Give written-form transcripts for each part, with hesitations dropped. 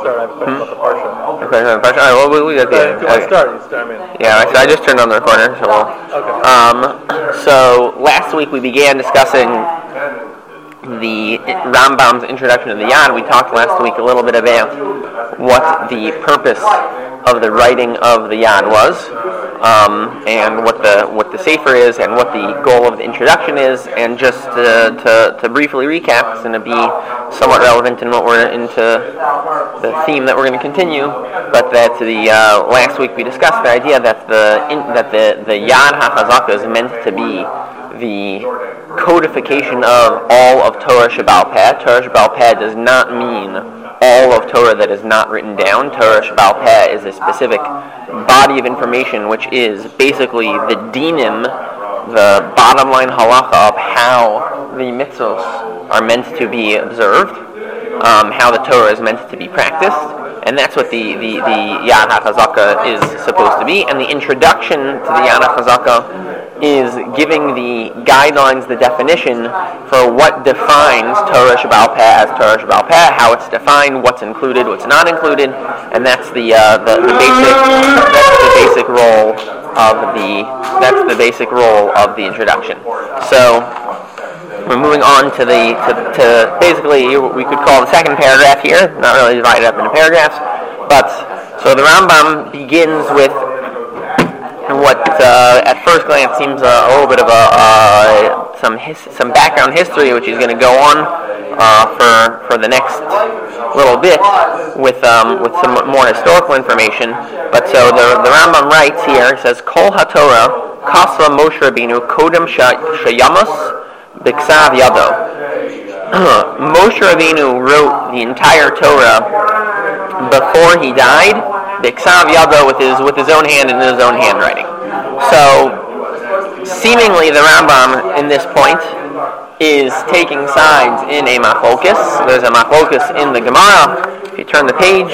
start. I have a question about the parsha. Okay, all right, well, we got the... If you want to start, you start. Yeah, so I just turned on the recorder, so we'll... Okay. So last week we began discussing the Rambam's introduction of the Yad. We talked last week a little bit about what the purpose of the writing of the Yad was, and what the Sefer is, and what the goal of the introduction is, and just to briefly recap, it's going to be somewhat relevant in what we're into the theme that we're going to continue. But that the last week we discussed the idea that the Yad HaChazaka is meant to be the codification of all of Torah Sheba'al Peh. Torah Sheba'al Peh does not mean all of Torah that is not written down. Torah Sheba'al Peh is a specific body of information, which is basically the dinim, the bottom line halacha of how the mitzvos are meant to be observed, how the Torah is meant to be practiced, and that's what the Yad HaChazaka is supposed to be. And the introduction to the Yad HaChazaka is giving the guidelines, the definition for what defines Torah Sheba'al Peh as Torah Sheba'al Peh, how it's defined, what's included, what's not included, and that's the basic role of the introduction. So we're moving on to basically what we could call the second paragraph here, not really divided up into paragraphs, but so the Rambam begins with what at first glance seems a little bit of some background history, which he's going to go on for the next little bit with some more historical information. But so the Rambam writes here, he says, Kol HaTorah Kasva Moshe Rabbeinu Kodem Shayamus B'Ksav Yado. Moshe Rabbeinu wrote the entire Torah before he died, B'Ksav Yado, with his own hand and his own handwriting. So, seemingly the Rambam in this point is taking sides in a machlokus. There's a machlokus in the Gemara. If you turn the page,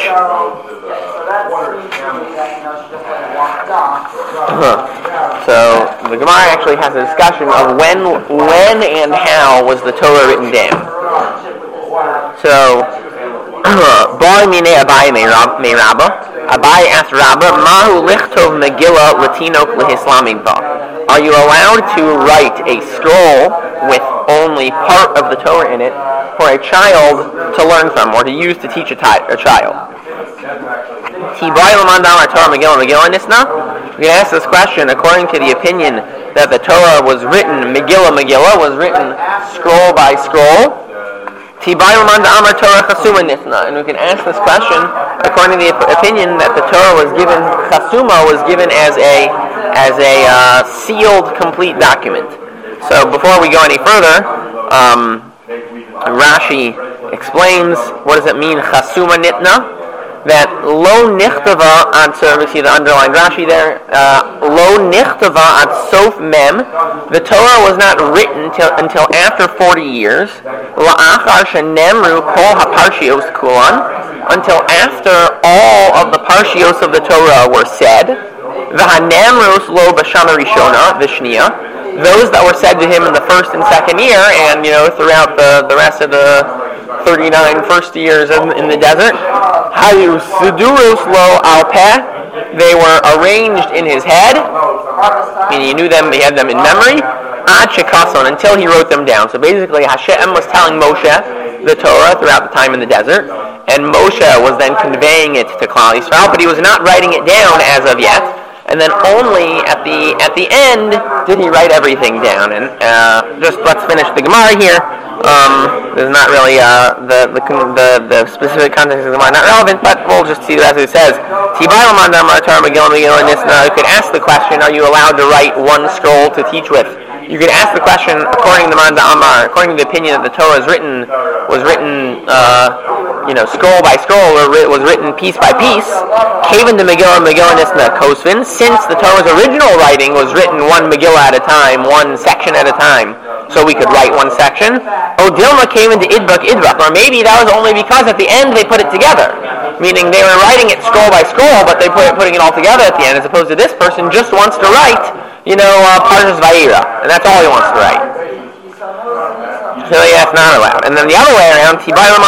so the Gemara actually has a discussion of when and how was the Torah written down. So, Bar Minei Abai Mei Rabba. Abai asked Rabba, Mahu lichtov Megillah Latinok lehislamim ba. Are you allowed to write a scroll with only part of the Torah in it for a child to learn from, or to use to teach a child? We can ask this question according to the opinion that the Torah was written, Megillah was written scroll by scroll. And we can ask this question according to the opinion that the Torah was given, Chasuma was given as a sealed, complete document. So before we go any further, Rashi explains what does it mean, Chasuma Nitna? That lo nichtava ad, so we see the underlined Rashi there, lo nichtava ad sof mem, the Torah was not written until after 40 years, la'achar shenemru kol haparshios kulan, until after all of the parshios of the Torah were said, v'hanemrus lo b'shana rishona, v'shniya, those that were said to him in the first and second year, and throughout the rest of the 39 first years in the desert, Hayu Sidurus Lo Alpeh, they were arranged in his head, and he knew them, he had them in memory, Ad Shekason, until he wrote them down. So basically Hashem was telling Moshe the Torah throughout the time in the desert, and Moshe was then conveying it to Klal Yisrael, but he was not writing it down as of yet. And then only at the end did he write everything down. And just let's finish the Gemara here. There's not really the specific context of the Gemara not relevant, but we'll just see as it says. You could ask the question: are you allowed to write one scroll to teach with? You could ask the question according to Manda Amar, according to the opinion that the Torah was written scroll by scroll, or was written piece by piece. Kaven the Megillah Nisna Kosvin, since the Torah's original writing was written one Megillah at a time, one section at a time, so we could write one section. O Dilma Kaven to Idbak, or maybe that was only because at the end they put it together, meaning they were writing it scroll by scroll, but they putting it all together at the end, as opposed to this person just wants to write, Parshas Vayira, and that's all he wants to write. So yeah, it's not allowed. And then the other way around,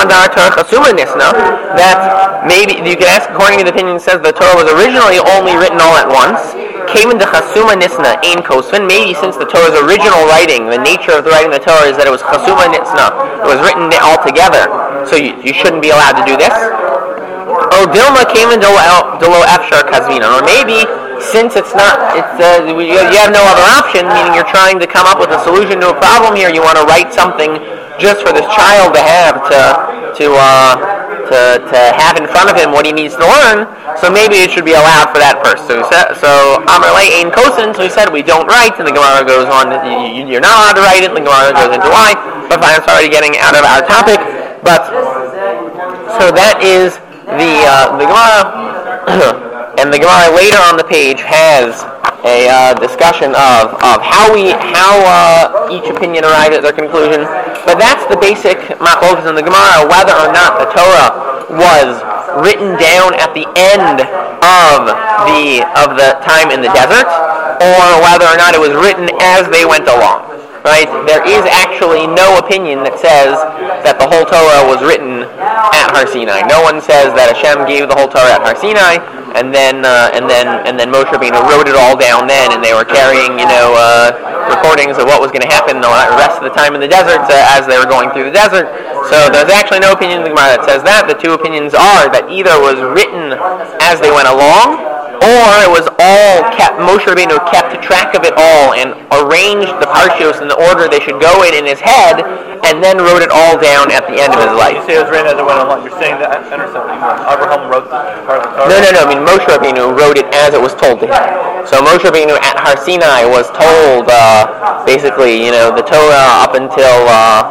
that maybe you can ask, according to the opinion, says the Torah was originally only written all at once. Came into Chasuma Nisna Ein Kosvin. Maybe since the Torah's original writing, the nature of the writing of the Torah is that it was Chasuma Nisna. It was written all together. So you shouldn't be allowed to do this. Oh, Dilma came in Delo Efshar Kazvina. Or maybe since you have no other option, meaning you're trying to come up with a solution to a problem here, you want to write something just for this child to have to have in front of him what he needs to learn. So maybe it should be allowed for that person. So Amar Le Ein Kosin. So he said we don't write, and the Gemara goes on. You're not allowed to write it. And the Gemara goes into why. But I'm already getting out of our topic. But so that is the Gemara. And the Gemara later on the page has a discussion of how each opinion arrived at their conclusion. But that's the basic machlokas in the Gemara, whether or not the Torah was written down at the end of the time in the desert, or whether or not it was written as they went along. Right? There is actually no opinion that says that the whole Torah was written at Har Sinai. No one says that Hashem gave the whole Torah at Har Sinai, and then Moshe Rabbeinu wrote it all down then, and they were carrying recordings of what was going to happen the rest of the time in the desert as they were going through the desert. So there's actually no opinion in the Gemara that says that. The two opinions are that either it was written as they went along, or it was all kept. Moshe Rabbeinu kept track of it all and arranged the parshios in the order they should go in his head, and then wrote it all down at the end of his life. You say it was written as it went along. You're saying that Abraham wrote the part of the Torah? No. I mean, Moshe Rabbeinu wrote it as it was told to him. So Moshe Rabbeinu at Har Sinai was told basically, the Torah up until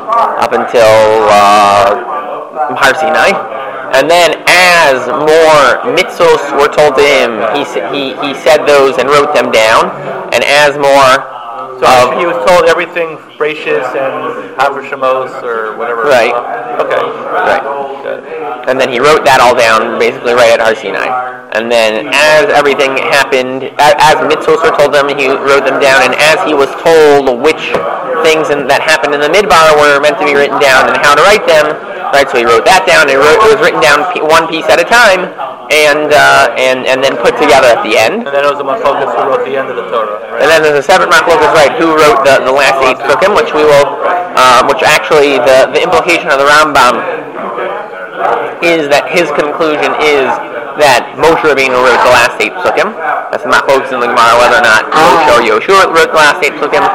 Har Sinai. And then, as more mitzvos were told to him, he said those and wrote them down. And as more, so he was told everything, Brachis and Haver Shemos or whatever. Right. Okay. Right. Good. And then he wrote that all down, basically right at Har Sinai. And then, as everything happened, as mitzvos were told them, he wrote them down. And as he was told which things that happened in the Midbar were meant to be written down and how to write them. Right, so he wrote that down. It was written down one piece at a time, and then put together at the end. And then it was a machlokas who wrote the end of the Torah. Right? And then there's a separate machlokas, right? Who wrote the last 8 psukim, which we will, which actually the implication of the Rambam is that his conclusion is that Moshe Rabbeinu wrote the last 8 psukim. That's the machlokas in the Gemara, whether or not Moshe or Yoshua wrote the last 8 psukim.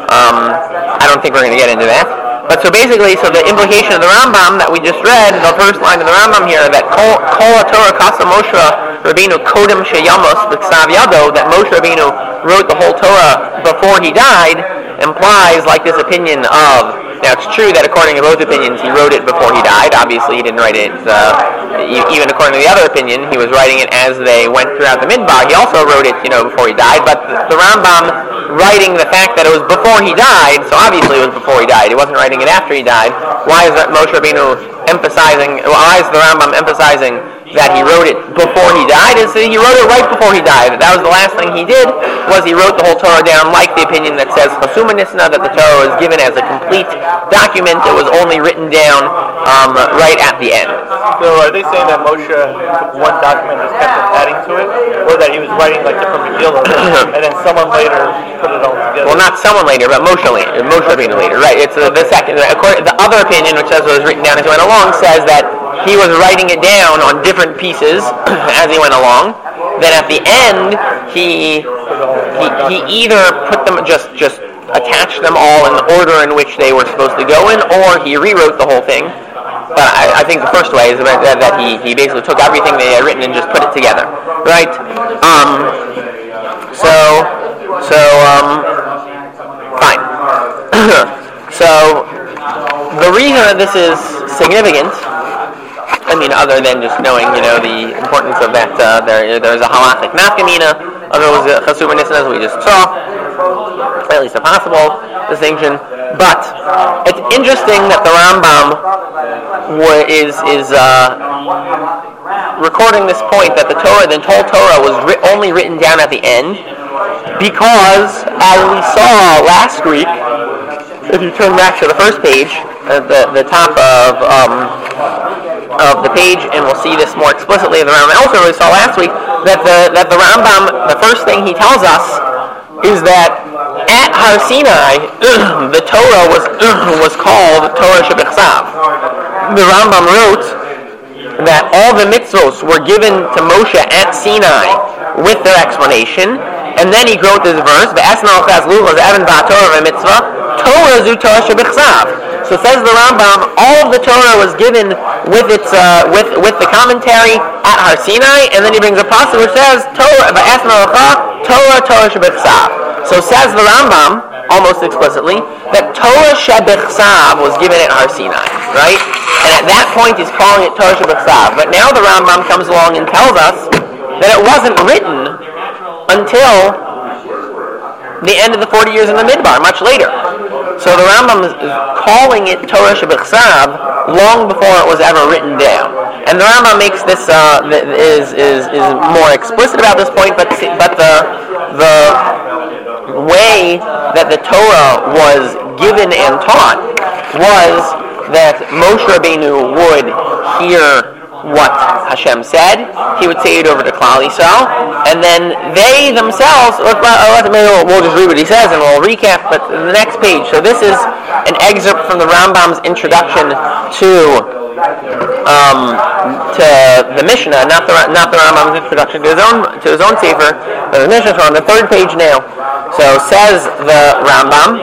I don't think we're going to get into that. But so basically, the implication of the Rambam that we just read, the first line of the Rambam here, that Kol Torah Kasa Moshe Rabbeinu Kodem Sheyamos B'Ksav Yado, that Moshe Rabbeinu wrote the whole Torah before he died, implies like this opinion of. Now it's true that according to both opinions, he wrote it before he died. Obviously, he didn't write it. Even according to the other opinion, he was writing it as they went throughout the Midbar. He also wrote it, before he died. But the Rambam writing the fact that it was before he died, so obviously it was before he died. He wasn't writing it after he died. Why is that Moshe Rabbeinu emphasizing? Why is the Rambam emphasizing that he wrote it before he died? Is that he wrote it right before he died. That was the last thing he did. Was he wrote the whole Torah down, like the opinion that says Chasuma Nisna, that the Torah was given as a complete document. It was only written down right at the end. So are they saying that Moshe took one document and just kept adding to it, or that he was writing like different Megillah, and then someone later put it all together? Well, not someone later, but Moshe Rabbeinu later. Right? It's the second. The other opinion, which says it was written down as he went along, says that he was writing it down on different pieces as he went along. Then at the end, he either put them just attached them all in the order in which they were supposed to go in, or he rewrote the whole thing. But I think the first way is that he basically took everything they had written and just put it together, right? Fine. So the reason that this is significant, other than just knowing, the importance of that, there's a halachic nafkamina of those chasuma nisna, as we just saw, at least a possible distinction. But it's interesting that the Rambam is recording this point that the whole Torah was only written down at the end, because as we saw last week, if you turn back to the first page, the top of the page, and we'll see this more explicitly in the Rambam. Also, we saw last week that the Rambam, the first thing he tells us is that at Har Sinai, the Torah was called Torah Shebichsav. The Rambam wrote that all the mitzvos were given to Moshe at Sinai with their explanation, and then he wrote this verse, "Ve'esna ochaz luchos even ba'Torah v'mitzvah, Torah zu Torah shebichsav." So says the Rambam, all of the Torah was given with its with the commentary at Har Sinai, and then he brings a passage which says Torah ve'esna ochaz Torah shebichsav. So says the Rambam, almost explicitly, that Torah shebichsav was given at Har Sinai, right? And at that point he's calling it Torah shebichsav. But now the Rambam comes along and tells us that it wasn't written until the end of the 40 years in the Midbar, much later. So the Rambam is calling it Torah shebichsav long before it was ever written down. And the Rambam makes this is more explicit about this point, but the way that the Torah was given and taught was that Moshe Rabbeinu would hear what Hashem said. He would say it over to Klal Yisrael, and then they themselves, we'll just read what he says and we'll recap, but the next page. So this is an excerpt from the Rambam's introduction to the Mishnah, not the Rambam's introduction to his own sefer, but the Mishnah is on the third page now. So says the Rambam,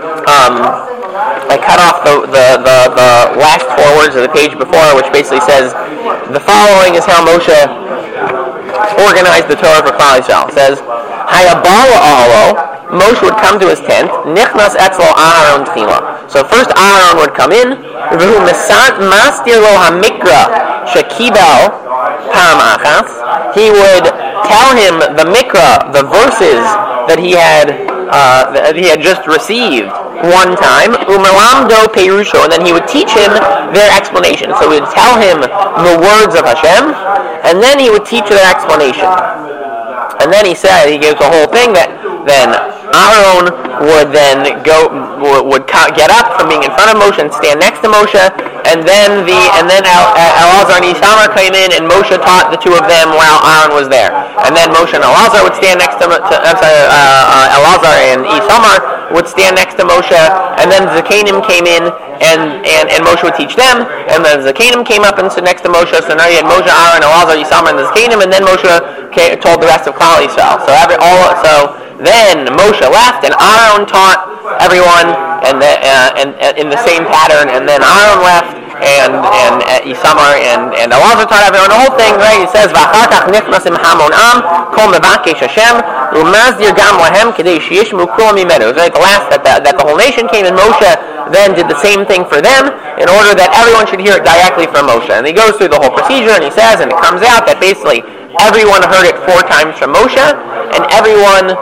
I cut off the last four words of the page before, which basically says the following is how Moshe organized the Torah for Klal Yisrael. It says, Hayabala Alo, Moshe would come to his tent, Nichnas Etzlo Aaron Tchila. So first Aaron would come in, V'hu Mastir Lo HaMikra Shekibel Pam Achas. He would tell him the Mikra, the verses that he had just received one time, Umelamdo Perusho, and then he would teach him their explanation. So he would tell him the words of Hashem, and then he would teach their explanation. And then he said, he gives the whole thing that then Aaron would then get up from being in front of Moshe and stand next to Moshe, and then Elazar and Isamar came in, and Moshe taught the two of them while Aaron was there. And then Moshe and Elazar would stand next to Elazar and Isamar would stand next to Moshe, and then Zakanim came in, and Moshe would teach them, and then Zakanim came up and stood next to Moshe. So now you had Moshe, Aaron, Elazar, Isamar, and the Zakanim, and then Moshe told the rest of Klal Yisrael. So then Moshe left, and Aaron taught everyone, and in the same pattern. And then Aaron left, and Isamar and Elazar taught everyone. The whole thing, right? It says, "V'achar nichnasim hamon am kol mevakesh Hashem u'mazdir gam lahem kedei sheyishmu kol mimenu." Right, the last that the whole nation came, and Moshe then did the same thing for them in order that everyone should hear it directly from Moshe. And he goes through the whole procedure, and he says, and it comes out that basically everyone heard it 4 times from Moshe, and everyone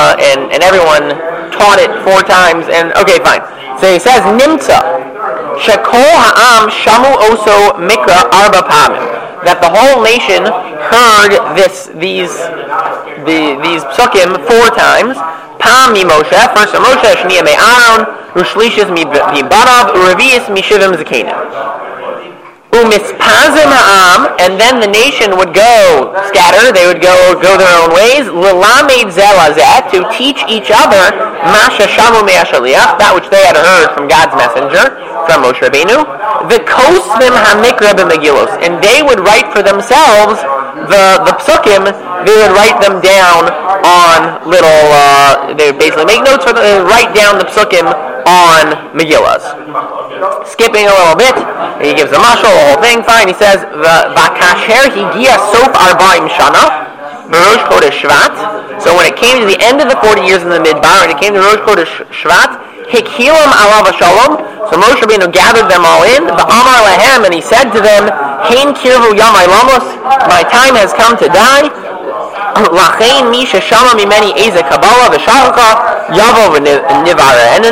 taught it 4 times. And okay, fine. So he says, Nimtza Shekol Ha'am Shamu Oso Mikra Arba Pamim, that the whole nation heard these psukim 4 times. Pam mi Moshe, first from Moshe, Shniya me Aaron, Rushlishis mi Barav, Uravius mi Shivim Zakenim. Umispazim ha'am, and then the nation would go scatter, they would go their own ways, l'lamed zelazet, to teach each other, masha shamu me'ashaliach, that which they had heard from God's messenger, from Moshe Rabbeinu, the kosvim ha'mikra b'megillos, and they would write for themselves the psukim, they would write them down on little, they would basically make notes for them, write down the psukim on Megillas. Skipping a little bit, he gives a mashal, the whole thing, fine. He says, "V'kasher higia sof arba'im shana, Rosh Chodesh Shvat." So when it came to the end of the 40 years in the Midbar, and it came to Rosh Chodesh Shvat, Hikhilam alav shalom. So Moshe Rabbeinu gathered them all in, V'amar lahem, and he said to them, Hein kirvu yamai lamos, my time has come to die. Lachein mi sheshama mimeni eze kabbalah v'shalcha yavo v'nivarena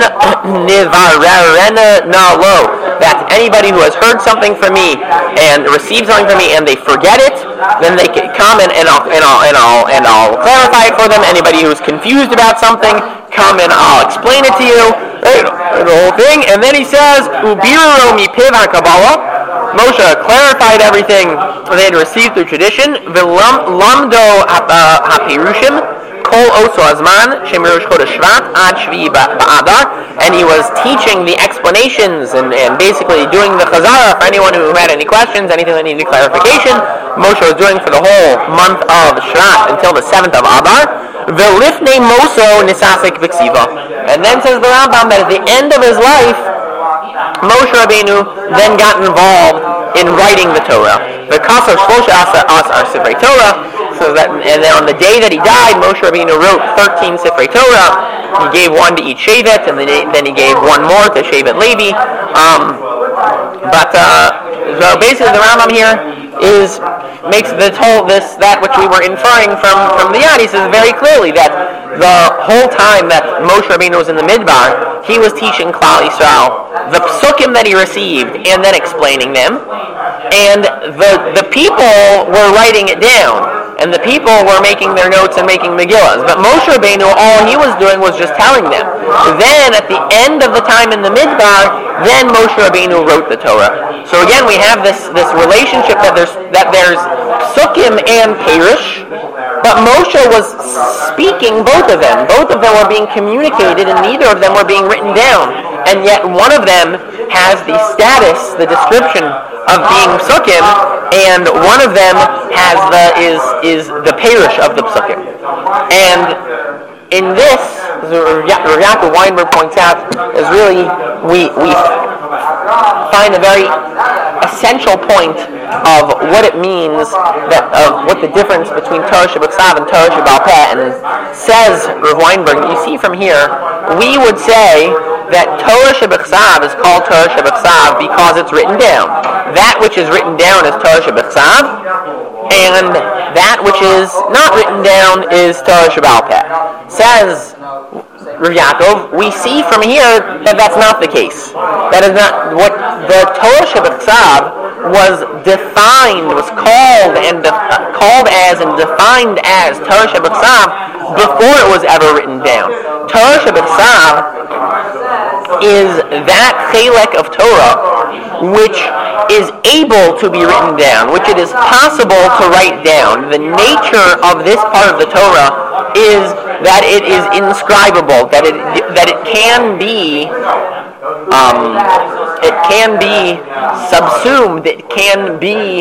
na lo. That anybody who has heard something from me and received something from me and they forget it, then they can come and I'll clarify it for them. Anybody who's confused about something, come and I'll explain it to you. Right? the whole thing, and then he says, Ubiru mipiv HaKabbalah. Moshe clarified everything they had received through tradition. V'lamdo hapirushim. Kol oso azman shemirush chodesh shvat ad shvi ba'adar, and he was teaching the explanations and basically doing the chazara for anyone who had any questions, anything that needed clarification. Moshe was doing for the whole month of Shvat until the 7th of Adar. V'lifnei moso nisasek v'ksiva, and then says the Rambam that at the end of his life, Moshe Rabbeinu then got involved in writing the Torah. The Kasar Shlosha Asar Sifrei Torah. So that, and then on the day that he died, Moshe Rabbeinu wrote 13 Sifrei Torah. He gave one to each Shevet, and then he gave one more to Shevet Levi. So basically, the Rambam here makes that which we were inferring from the Yad. He says very clearly that the whole time that Moshe Rabbeinu was in the Midbar, he was teaching Klal Yisrael the psukim that he received and then explaining them, and the people were writing it down. And the people were making their notes and making Megillas. But Moshe Rabbeinu, all he was doing was just telling them. Then, at the end of the time in the Midbar, then Moshe Rabbeinu wrote the Torah. So again, we have this relationship that there's Psukim and Perush, but Moshe was speaking both of them. Both of them were being communicated, and neither of them were being written down. And yet one of them has the status, the description of being Psukim, and one of them is the Perush of the Psukim. And in this, as Rav Yaakov Weinberg points out, is really we find a very essential point of what it means, of what the difference between Torah Shebechsav and Torah Sheba'al Peh. And says Rav Weinberg, you see from here, we would say that Torah Shebechsav is called Torah Shebechsav because it's written down. That which is written down is Torah Shebechsav, and that which is not written down is Torah Sheba'al Peh. Says Rav Yaakov, we see from here that that's not the case. That is not what the Torah Shebechsav was defined, was called as and defined as Torah Shebechsav before it was ever written down. Torah Shebechsav is that chelek of Torah which is able to be written down, which it is possible to write down. The nature of this part of the Torah is that it is inscribable, that it can be subsumed, it can be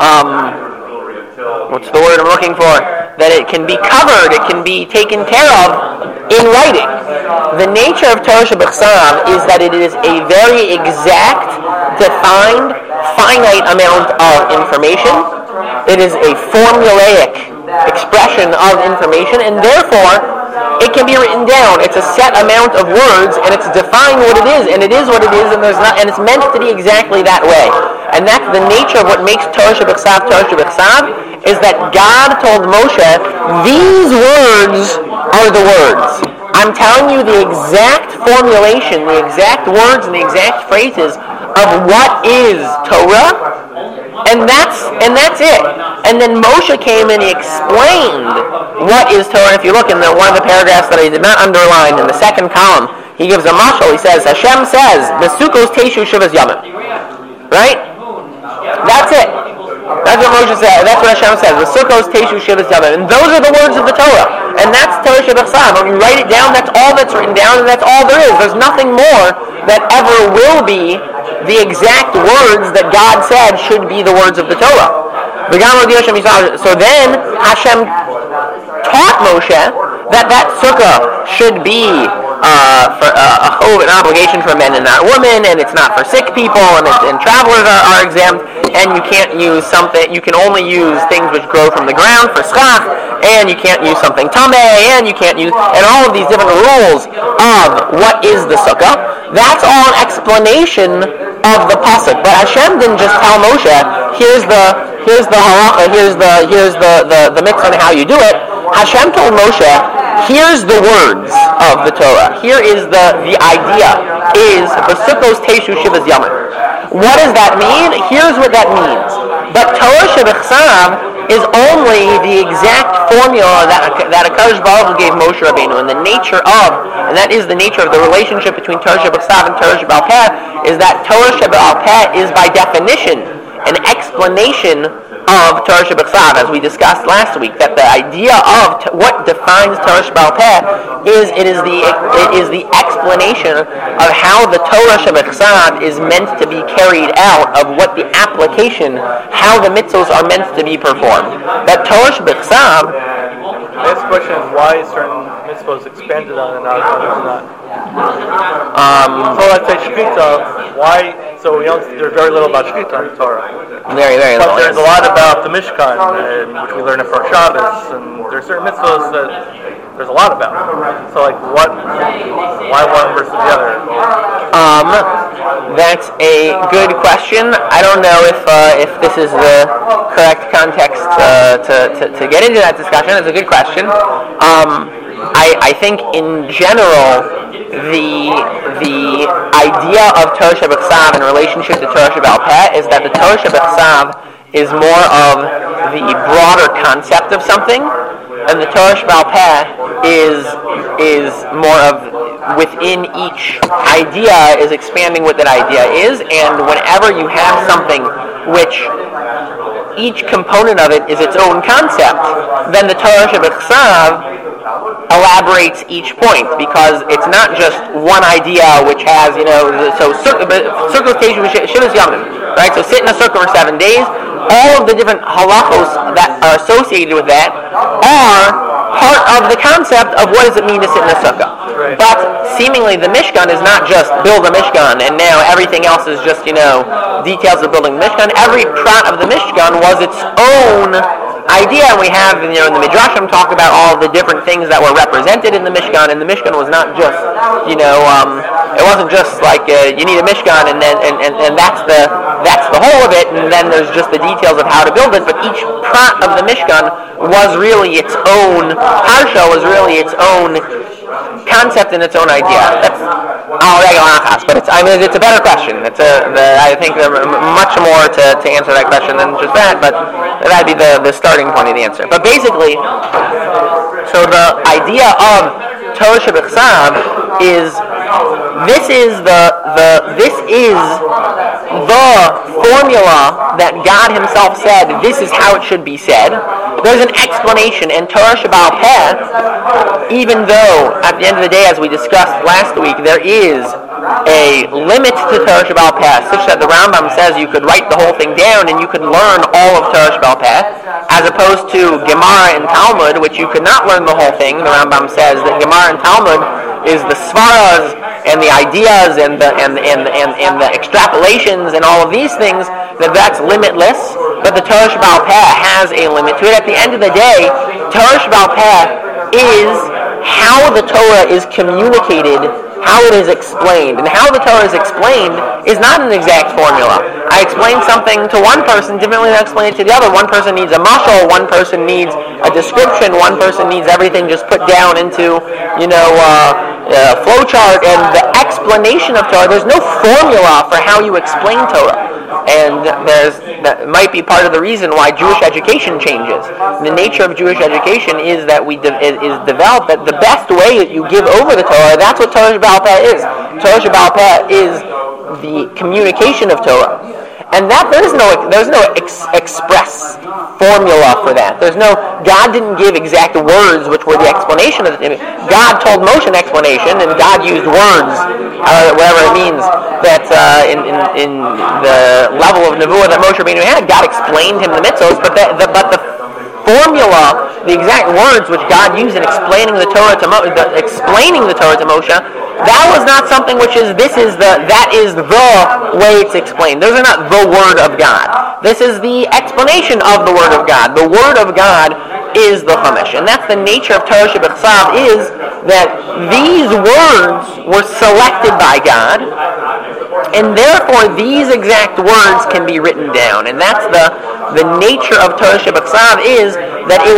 what's the word I'm looking for? That it can be covered, it can be taken care of in writing. The nature of Torah Shebechsav is that it is a very exact, defined, finite amount of information. It is a formulaic expression of information, and therefore it can be written down. It's a set amount of words, and it's defined what it is, and it is what it is, and it's meant to be exactly that way. And that's the nature of what makes Torah Shebechsav Torah Shebechsav, is that God told Moshe, these words are the words. I'm telling you the exact formulation, the exact words, and the exact phrases of what is Torah, and that's it. And then Moshe came and he explained what is Torah. If you look in one of the paragraphs that I did not underline in the second column, he gives a mashal. He says, Hashem says, "Besukos teishu shivas yamim." Right? That's it. That's what Moshe said. That's what Hashem says. Besukos teishu shivas yamim. And those are the words of the Torah. And that's Torah Shebechsav. When you write it down, that's all that's written down, and that's all there is. There's nothing more that ever will be the exact words that God said should be the words of the Torah. So then Hashem taught Moshe that sukkah should be an obligation for men and not women, and it's not for sick people, and travelers are exempt, and you can't use something, you can only use things which grow from the ground for schach, and you can't use something tameh, and you can't use, and all of these different rules of what is the sukkah. That's all an explanation of the pasuk. But Hashem didn't just tell Moshe, here's the halacha, here's the mitzvah on how you do it. Hashem told Moshe, here's the words of the Torah. Here is the idea, is Besukos teishu shivas yamim. What does that mean? Here's what that means. But Torah Shebechsav is only the exact formula that HaKadosh Baruch Hu gave Moshe Rabbeinu, and the nature of, and that is the nature of the relationship between Torah Shebechsav and Torah Sheba'al Peh, is that Torah Sheba'al Peh is by definition an explanation of Torah Shebechsav, as we discussed last week. That the idea of what defines Torah Sheba'al Peh is it is the explanation of how the Torah Shebechsav is meant to be carried out, of what the application, how the mitzvos are meant to be performed. That Torah Shebechsav. The next question is why certain mitzvos expanded on and others not. So let's say Shkita, why? So we don't. There's very little about Shkita in the Torah. Very, very little. But there's a lot about the Mishkan, which we learn it for Shabbos, and there's certain mitzvos that there's a lot about. So like, why one versus the other? That's a good question. I don't know if this is the correct context to get into that discussion. It's a good question. I think in general, the idea of Torah Shebechsav in relationship to Torah Sheba'al Peh is that the Torah Shebechsav is more of the broader concept of something, and the Torah Sheba'al Peh is more of within each idea, is expanding what that idea is. And whenever you have something which each component of it is its own concept, then the Torah Shebechsav elaborates each point, because it's not just one idea which has, circumcision Shivas Yamim, right? So sit in a circle for 7 days. All of the different halachos that are associated with that are part of the concept of what does it mean to sit in a sukkah. Right. But seemingly the Mishkan is not just build a Mishkan and now everything else is just, details of building the Mishkan. Every prat of the Mishkan was its own idea, and we have, in the Midrashim talk about all the different things that were represented in the Mishkan, and the Mishkan was not just, it wasn't just like you need a Mishkan and then and that's the whole of it, and then there's just the details of how to build it. But each prat of the Mishkan was really its own parsha, was really its own concept and its own idea. That's but it's a better question. I think there's much more to answer that question than just that, but that'd be the starting point of the answer. But basically, so the idea of Torah Shebechsav is this is the formula that God Himself said. This is how it should be said. There's an explanation, and Torah Sheba'al Peh, even though at the end of the day, as we discussed last week, there is a limit to Torah Sheba'al Peh, such that the Rambam says you could write the whole thing down and you could learn all of Torah Sheba'al Peh, as opposed to Gemara and Talmud, which you could not learn the whole thing. The Rambam says that Gemara and Talmud is the svaras and the ideas and the extrapolations and all of these things, that's limitless. But the Torah Sheba'al Peh has a limit to it. At the end of the day, Torah Sheba'al Peh is how the Torah is communicated, how it is explained. And how the Torah is explained is not an exact formula. I explain something to one person differently than I explain it to the other. One person needs a mashal, one person needs a description, one person needs everything just put down into, a flowchart. And the explanation of Torah, there's no formula for how you explain Torah. And that might be part of the reason why Jewish education changes. The nature of Jewish education is that is developed that the best way that you give over the Torah, that's what Torah Sheba'al Peh is. Torah Sheba'al Peh is the communication of Torah. And that there's no express formula for that. God didn't give exact words which were the explanation of it. God told Moshe an explanation, and God used words, whatever it means, that in the level of nevuah that Moshe Rabbeinu had, God explained him the mitzvos, but the formula, the exact words which God used in explaining the Torah to Moshe, that was not something which is that is the way it's explained. Those are not the Word of God. This is the explanation of the Word of God. The Word of God is the Chumash, and that's the nature of Torah Shebechsav, is that these words were selected by God, and therefore these exact words can be written down. And that's the nature of Torah Shebechsav, is that it was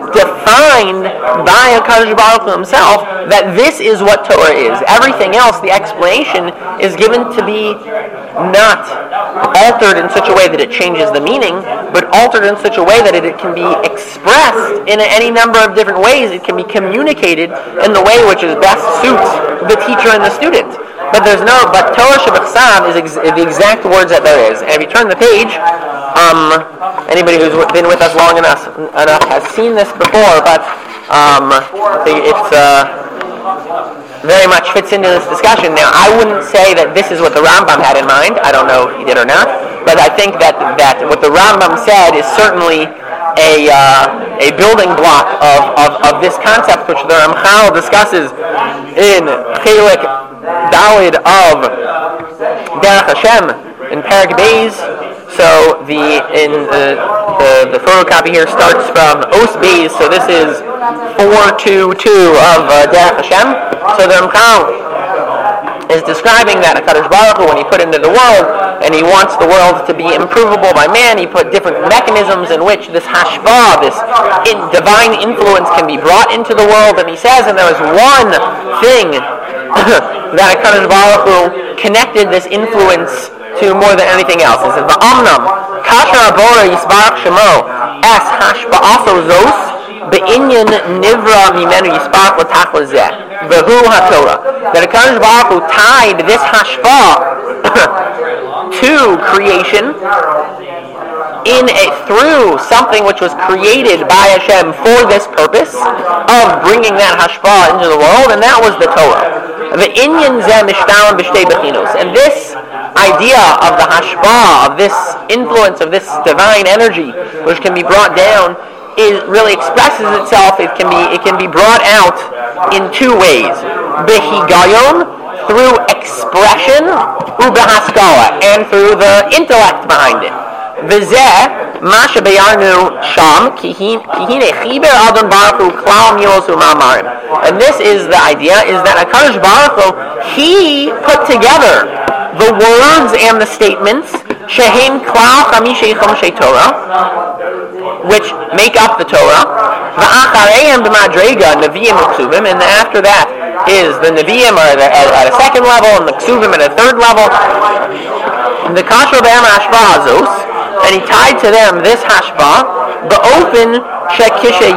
defined by HaKadosh Baruch Hu himself that this is what Torah is. Everything else, the explanation, is given to be not altered in such a way that it changes the meaning, but altered in such a way that it can be expressed in any number of different ways. It can be communicated in the way which is best suits the teacher and the student. But Torah Shebechsav is the exact words that there is. And if you turn the page, anybody who's been with us long enough has seen this before, but it's very much fits into this discussion. Now, I wouldn't say that this is what the Rambam had in mind. I don't know if he did or not, but I think that what the Rambam said is certainly a building block of this concept, which the Ramchal discusses in Chelik Dalid of Derech Hashem in Perek Beis. So the photocopy here starts from Os Beis. So this is 422 of Derech Hashem. So the Ramchal is describing that HaKadosh Baruch Hu, when he put into the world, and he wants the world to be improvable by man, he put different mechanisms in which this hashpah, this divine influence, can be brought into the world. And he says, and there was one thing that HaKadosh Baruch Hu connected this influence to more than anything else. He says, "Va'amnam kasher abora yisbarach shemo es hashpa'aso zos be'inyan nivra mimenu yisbarach l'tach l'zeh v'hu haTorah." That HaKadosh Baruch Hu tied this hashpah to creation through something which was created by Hashem for this purpose of bringing that hashpah into the world, and that was the Torah. The inyan zeh mishtaron b'shtei bechinos, and this idea of the hashpah, of this influence, of this divine energy, which can be brought down, really expresses itself. It can be brought out in two ways: behigayon, through expression, ubehaskala, and through the intellect behind it. V'zeh ma shebeyarnu sham ki hine chiber adon baruch hu klal milos u'ma'amarim. And this is the idea: is that HaKadosh Baruch Hu, he put together the words and the statements, shehem klal chamishei chomshei Torah, which make up the Torah, va'achareim b'madrega neviim u'ksuvim, and after that is the neviim are at a second level, and the ksuvim at a third level. And the kasher b'em hashpah azos, and he tied to them this hashpah, ba'ofen shekisha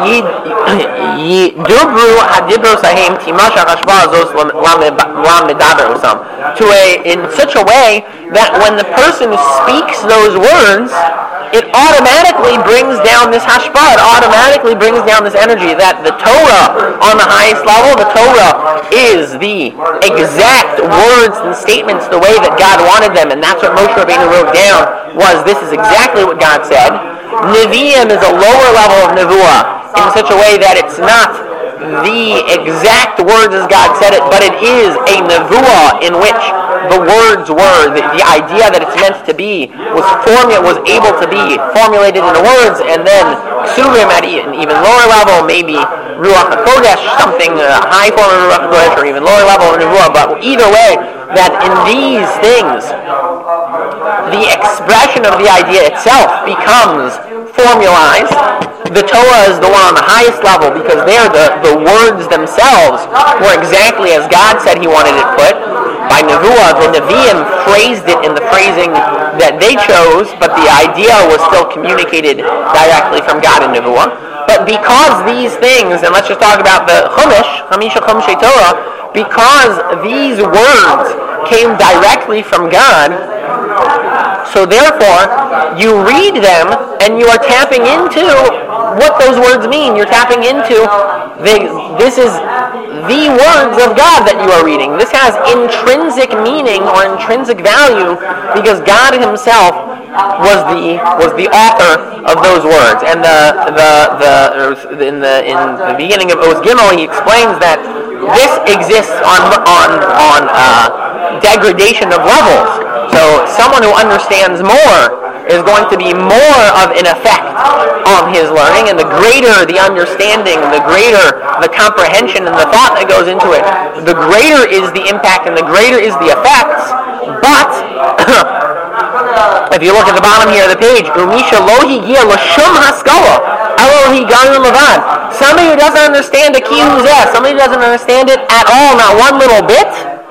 yidubru hadibro sahem timash hashpah azos lam medaber usam, in such a way that when the person speaks those words, it automatically brings down this hashpah, it automatically brings down this energy, that the Torah on the highest level, the Torah is the exact words and statements the way that God wanted them, and that's what Moshe Rabbeinu wrote down, was this is exactly what God said. Nevi'im is a lower level of nevuah, in such a way that it's not the exact words as God said it, but it is a nevuah in which the words were, the idea that it's meant to be, was able to be formulated into words, and then ksuvim at an even lower level, maybe Ruach HaKodesh, something high form of Ruach HaKodesh, or even lower level of nevuah, but either way, that in these things, the expression of the idea itself becomes formalized. The Torah is the one on the highest level, because there the words themselves were exactly as God said He wanted it put. By Nevuah, the Nevi'im phrased it in the phrasing that they chose, but the idea was still communicated directly from God in Nevuah. But because these things, and let's just talk about the Chumash, Chamisha Chumshei Torah, because these words came directly from God, so therefore, you read them and you are tapping into what those words mean. You're tapping into, this is the words of God that you are reading. This has intrinsic meaning or intrinsic value because God Himself was the author of those words. And in the beginning of Oz Gimel, he explains that this exists on degradation of levels. So someone who understands more is going to be more of an effect on his learning, and the greater the understanding, the greater the comprehension and the thought that goes into it, the greater is the impact and the greater is the effects. But if you look at the bottom here of the page, Umisha lo higia l'shum haskala, Elohi Ganim Levad. Somebody who doesn't understand the kiyuzeh, somebody who doesn't understand it at all, not one little bit,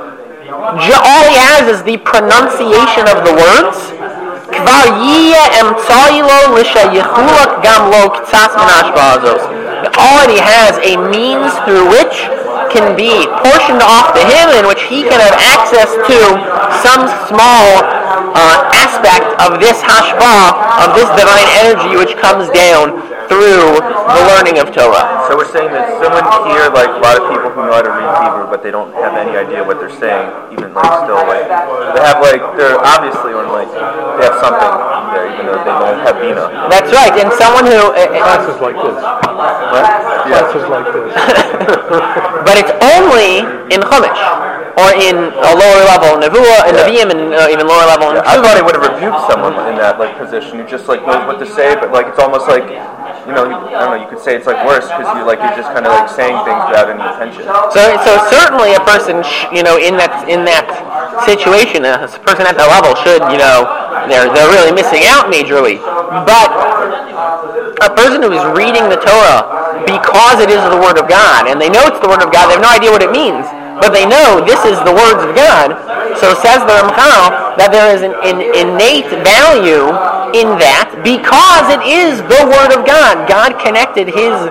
all he has is the pronunciation of the words. Kvar yiyeh emtzai lo l'shayechulak gam lo k'tzas min hashpa'ah azos. It already has a means through which can be portioned off to him, in which he can have access to some small aspect of this hashpa'ah, of this divine energy which comes down through the learning of Torah. So we're saying that someone here, like a lot of people who know how to read Hebrew, but they don't have any idea what they're saying, even like still like they have like they're obviously on like they have something there, even though they don't have Bina. That's right, and someone who classes like this. What? Yeah. Classes like this. But it's only in Chumash, or in a lower level, Nevuah, and Nevi'im, and even lower level. I thought he would have rebuked someone in that like position who just like knows what to say, but like it's almost like, you know, I don't know, you could say it's like worse because you're just kind of like saying things without any intention. So certainly a person, in that situation, a person at that level should, they're really missing out majorly. But a person who is reading the Torah because it is the Word of God, and they know it's the Word of God, they have no idea what it means, but they know this is the words of God. So says the Ramchal that there is an innate value in that because it is the Word of God. God connected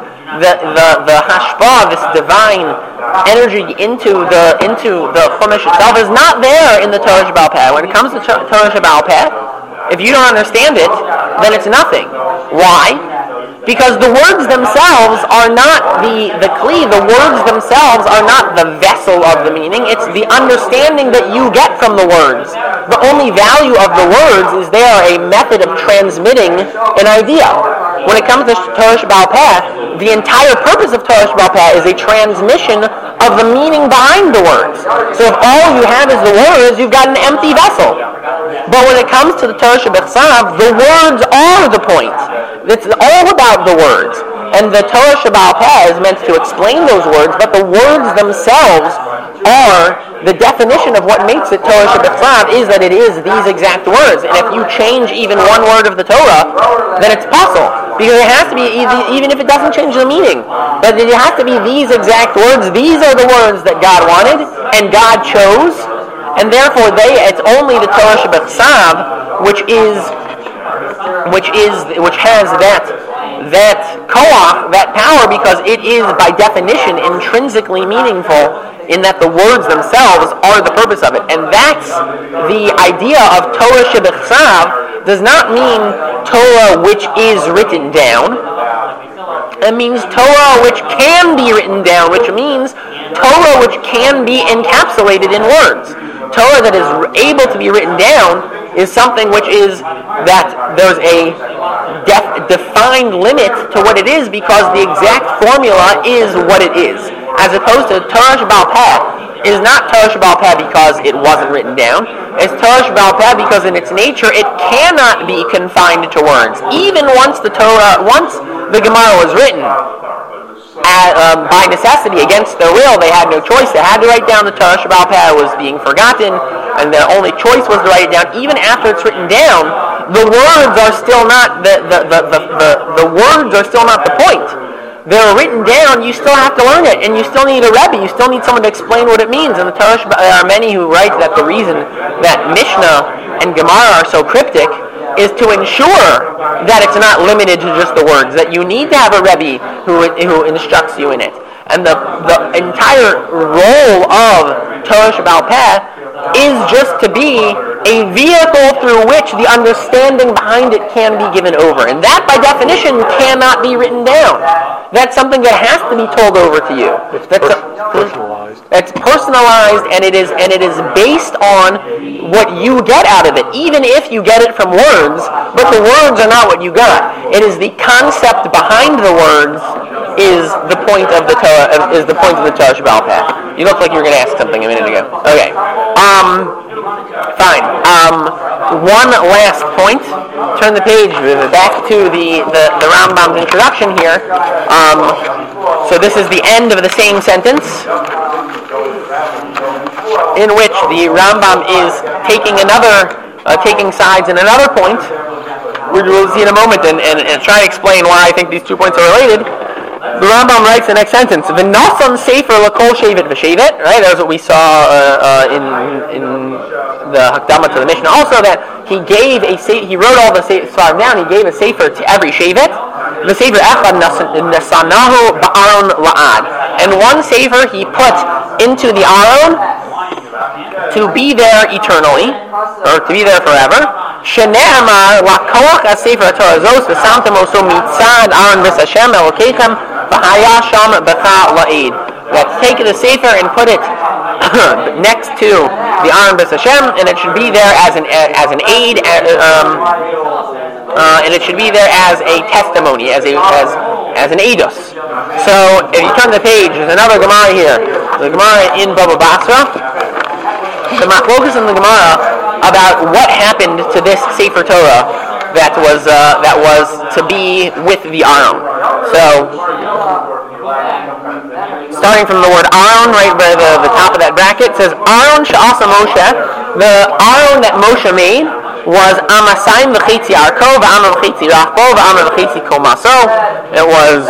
the hashpah, this divine energy into the Chumash itself, is not there in the Torah Shebaal Peh. When it comes to Torah Shebaal Peh, if you don't understand it, then it's nothing. Why? Because the words themselves are not the kli, the words themselves are not the vessel of the meaning, it's the understanding that you get from the words. The only value of the words is they are a method of transmitting an idea. When it comes to Torah Shebaal Peh, the entire purpose of Torah Shebaal Peh is a transmission of the meaning behind the words. So if all you have is the words, you've got an empty vessel. But when it comes to the Torah Shebechsav, the words are the point. It's all about the words. And the Torah Shebaal Peh is meant to explain those words, but the words themselves are the definition of what makes it Torah Shebechsav, is that it is these exact words. And if you change even one word of the Torah, then it's possible. Because it has to be, even if it doesn't change the meaning, but it has to be these exact words. These are the words that God wanted and God chose, and therefore it's only the Torah Shebechsav which has that koach, that power, because it is by definition intrinsically meaningful in that the words themselves are the purpose of it. And that's the idea of Torah Shebechsav. Does not mean Torah which is written down. It means Torah which can be written down, which means Torah which can be encapsulated in words. Torah that is able to be written down is something which is that there's a defined limit to what it is because the exact formula is what it is. As opposed to Torah Shebaal Peh is not Torah Shebaal Peh because it wasn't written down. It's Torah Shebaal Peh because in its nature it cannot be confined to words. Even once the Gemara was written, by necessity, against their will, they had no choice. They had to write down the Torah Shebaal Peh. It was being forgotten, and their only choice was to write it down. Even after it's written down, the words are still not the words are still not the point. They're written down. You still have to learn it, and you still need a Rebbe. You still need someone to explain what it means. And there are many who write that the reason that Mishnah and Gemara are so cryptic is to ensure that it's not limited to just the words, that you need to have a Rebbe who instructs you in it. And the entire role of Torah Shebaal Peh is just to be a vehicle through which the understanding behind it can be given over. And that, by definition, cannot be written down. That's something that has to be told over to you. Personalized. It's personalized, and it is based on what you get out of it, even if you get it from words, but the words are not what you got. It is the concept behind the words is the point of the Torah, Torah Shebaal Peh. You look like you were going to ask something a minute ago. Okay. Fine. One last point. Turn the page back to the Rambam's introduction here. So this is the end of the same sentence, in which the Rambam is taking sides in another point, which we'll see in a moment, and try to explain why I think these 2 points are related. The Rambam writes the next sentence: "V'nasan sefer l'kol shevet v'shevet." Right, that's what we saw in the Hakdama to the Mishnah. Also, that he wrote all the Svarim down. He gave a sefer to every shevet. The sefer echad nasanahu ba'aron la'ad, and one sefer he put into the aron to be there eternally, or to be there forever. Shene'amar lakoach as-sefer Torah zos v'samtem oso mitzad aron v'sashem elokechem v'haya sham b'cha la'id. That take the sefer and put it next to the aron v'sashem, and it should be there as an aid, and it should be there as a testimony, as an edus. So if you turn the page, there's another Gemara here, the Gemara in Baba Basra. The machlokas in the Gemara about what happened to this Sefer Torah that was to be with the Aron. So, starting from the word Aron, right by the top of that bracket, says Aron she'asa Moshe. The Aron that Moshe made was Amasayim v'chitzi arko v'ama v'chitzi rachbo v'ama v'chitzi komaso. It was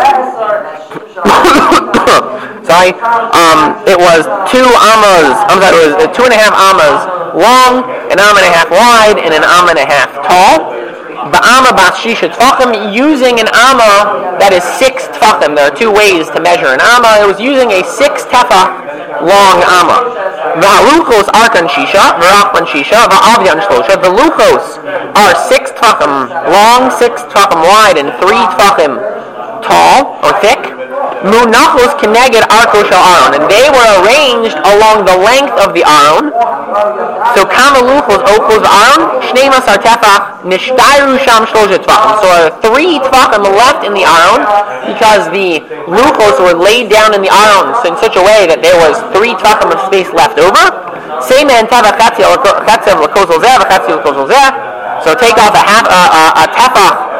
it was 2 amas. It was 2.5 amas long, an amma and a half wide, and an amma and a half tall. Ba'ama bas shisha tfachim, using an amma that is 6 tfachim. There are 2 ways to measure an amma. It was using a 6 tefach long amma. V'haluchos arkan shisha, v'rachban shisha, v'avyan shlosha. The luchos are 6 tfachim long, 6 tfachim wide, and 3 tfachim tall or thick. Munachos keneged arko shel Aron, and they were arranged along the length of the Aron. So kamaluchos okos Aron shnei masar tefach nishtayru sham shlosha tefachim. So 3 tefachim left in the Aron because the luchos were laid down in the Aron in such a way that there was 3 tefachim of space left over. Same man tefach chatzev l'kozol zeh v'chatzev l'kozol zeh. So take off a tefach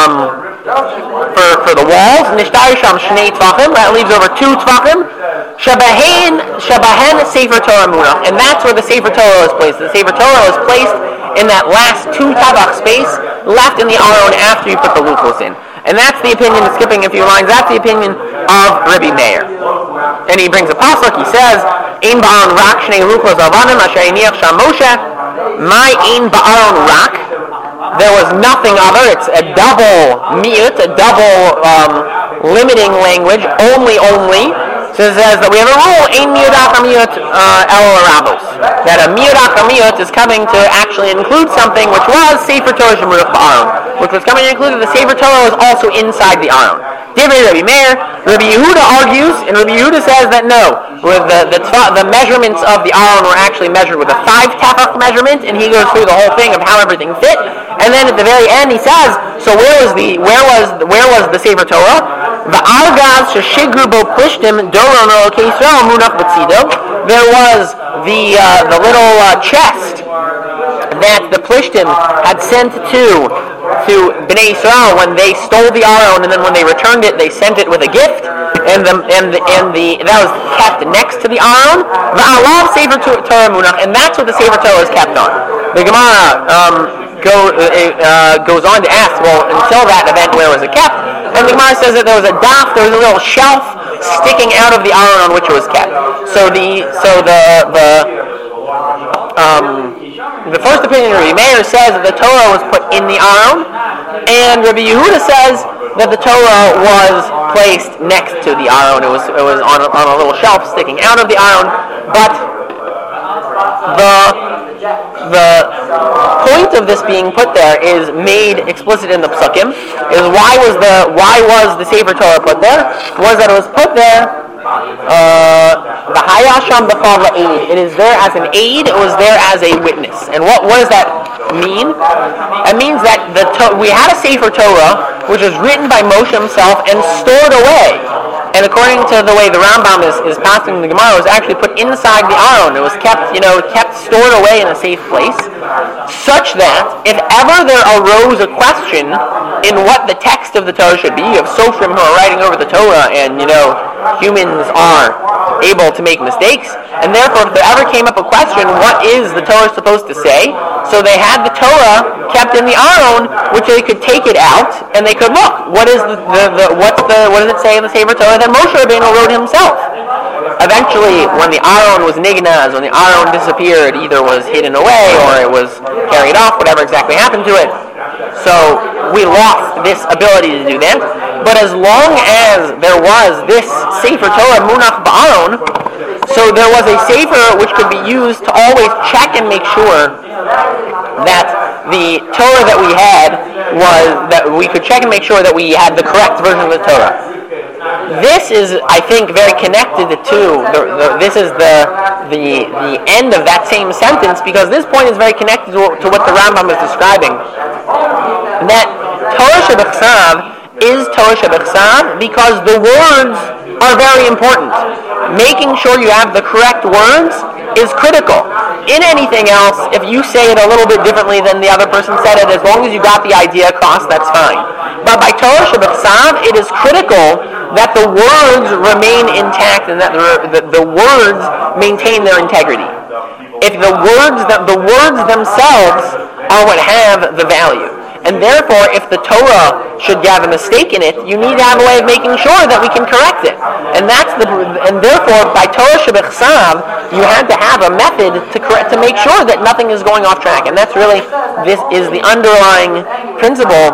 for the walls, nishtayru sham shnei tefachim. That leaves over 2 tefachim. Shabahen Sefer Torah Munach, and that's where the Sefer Torah is placed. The Sefer Torah is placed in that last 2 tefach space left in the Aron after you put the luchos in. And that's the opinion, skipping a few lines, that's the opinion of Rabbi Meir. And he brings a pasuk, he says, Ein ba'aron rak shnei luchos avanim asher iniach sham Moshe, my ein ba'aron rak. There was nothing other. It's a double miyut, a double limiting language, only. So it says that we have a rule, ein miyut achamiyut el rabos. That a miyut achamiyut is coming to actually include something which was Sefer Torah Shemunach ba'aron, which was coming to include that the Sefer Torah was also inside the Aron. Divrei Rabbi Meir, Rabbi Yehuda argues, and Rabbi Yehuda says that no, with the measurements of the Aron were actually measured with a 5 tefach measurement, and he goes through the whole thing of how everything fit, and then at the very end he says, so where was the Sefer Torah? The argaz sheshigru bo plishtim doron o keisrael munach b'tzido. There was the little chest that the plishtim had sent to Bnei Yisrael when they stole the Aron, and then when they returned it, they sent it with a gift, and that was kept next to the Aron. Va'alav Sefer Torah Munach, and that's what the Sefer Torah is kept on. The Gemara goes on to ask, well, until that event, where was it kept? And the Gemara says that there was a daf, there was a little shelf sticking out of the Aron on which it was kept. So the first opinion of Rabbi Meir says that the Torah was put in the Aron, and Rabbi Yehuda says that the Torah was placed next to the Aron. It was on a little shelf sticking out of the Aron, but the point of this being put there is made explicit in the Psukim. Is why was the Sefer Torah put there? Was that it was put there. The Hayasham B'chal La'id. It is there as an aid. It was there as a witness. And what does that mean? It means that we had a Sefer Torah which was written by Moshe himself and stored away. And according to the way the Rambam is passing the Gemara, it was actually put inside the Aron. It was kept stored away in a safe place, such that if ever there arose a question in what the text of the Torah should be, of Sofrim who are writing over the Torah, and humans are able to make mistakes, and therefore if there ever came up a question, what is the Torah supposed to say? So they had the Torah kept in the Aron, which they could take it out, and they could look, what does it say in the Sefer Torah that Moshe Rabbeinu wrote himself? Eventually, when the Aron was nignaz, when the Aron disappeared, either was hidden away or it was carried off, whatever exactly happened to it. So we lost this ability to do that. But as long as there was this Sefer Torah Munach Ba'aron, so there was a Sefer which could be used to always check and make sure that the Torah that we had that we could check and make sure that we had the correct version of the Torah. This is, I think, very connected to this is the end of that same sentence, because this point is very connected to what the Rambam is describing. That Torah Shebechsav is Torah Shebechsav because the words are very important. Making sure you have the correct words is critical. In anything else, if you say it a little bit differently than the other person said it, as long as you got the idea across, that's fine. But by Torah Shebechsav, it is critical that the words remain intact and that the words maintain their integrity. If the words themselves are what have the value. And therefore, if the Torah should have a mistake in it, you need to have a way of making sure that we can correct it. And therefore, by Torah Shebechsav, you had to have a method to make sure that nothing is going off track. And this is the underlying principle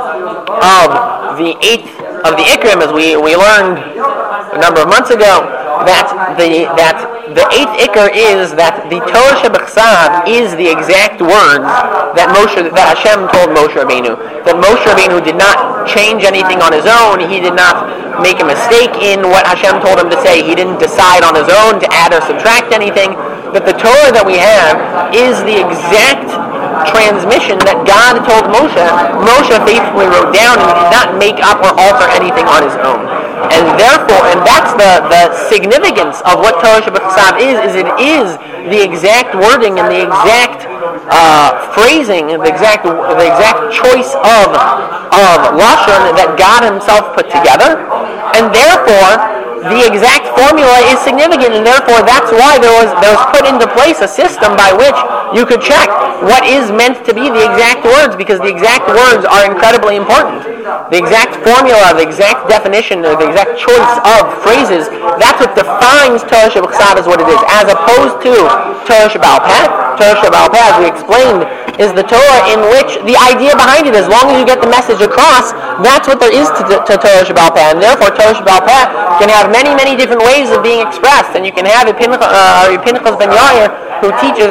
of the eighth of the Ikrim, as we learned a number of months ago, that the eighth Ikr is that the Torah Shebechsav is the exact words that Hashem told Moshe Rabbeinu. That Moshe Rabbeinu did not change anything on his own. He did not make a mistake in what Hashem told him to say. He didn't decide on his own to add or subtract anything. That the Torah that we have is the exact transmission that God told Moshe. Moshe faithfully wrote down, and he did not make up or alter anything on his own. And therefore, and that's the significance of what Torah Shebechsav is it is the exact wording and the exact phrasing, the exact choice of lashon that God Himself put together, and therefore the exact formula is significant, and therefore that's why there was put into place a system by which you could check what is meant to be the exact words, because the exact words are incredibly important. The exact formula, the exact definition, or the exact choice of phrases, that's what defines Torah Shebechsav as what it is, as opposed to Torah Sheba'al Peh. Torah Sheba'al Peh, as we explained, is the Torah in which the idea behind it, as long as you get the message across, that's what there is to Torah Sheba'al Peh. And therefore, Torah Sheba'al Peh can have many, many different ways of being expressed. And you can have a Pinchas ben Yair who teaches,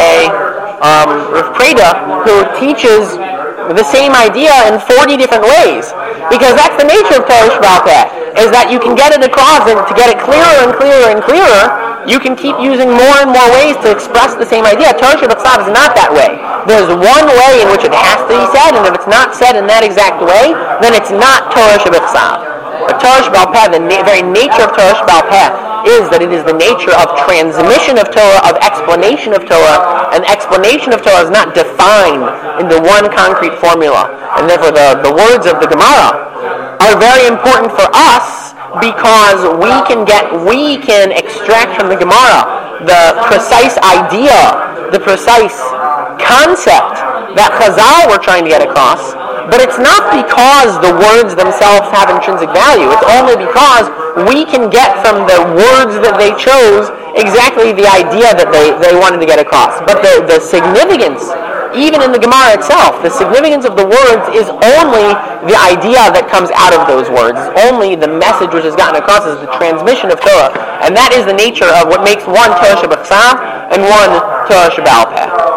Rav Preda, who teaches the same idea in 40 different ways. Because that's the nature of Torah Sheba'al Peh, is that you can get it across, and to get it clearer and clearer and clearer, you can keep using more and more ways to express the same idea. Torah Shebechsav is not that way. There's one way in which it has to be said, and if it's not said in that exact way, then it's not Torah Shebechsav. But Torah Sheba'al Peh, the very nature of Torah Sheba'al Peh, is that it is the nature of transmission of Torah, of explanation of Torah, and explanation of Torah is not defined into one concrete formula. And therefore the words of the Gemara are very important for us, because we can extract from the Gemara the precise idea, the precise concept that Chazal were trying to get across. But it's not because the words themselves have intrinsic value. It's only because we can get from the words that they chose exactly the idea that they wanted to get across. But the significance, even in the Gemara itself, the significance of the words is only the idea that comes out of those words. It's only the message which is gotten across is the transmission of Torah. And that is the nature of what makes one Torah Shebechsav and one Torah Sheba'al Peh.